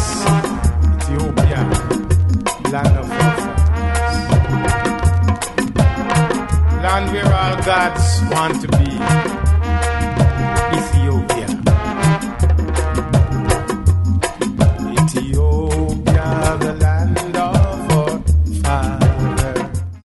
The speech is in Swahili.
Ethiopia, land of forefathers, land where all gods want to be.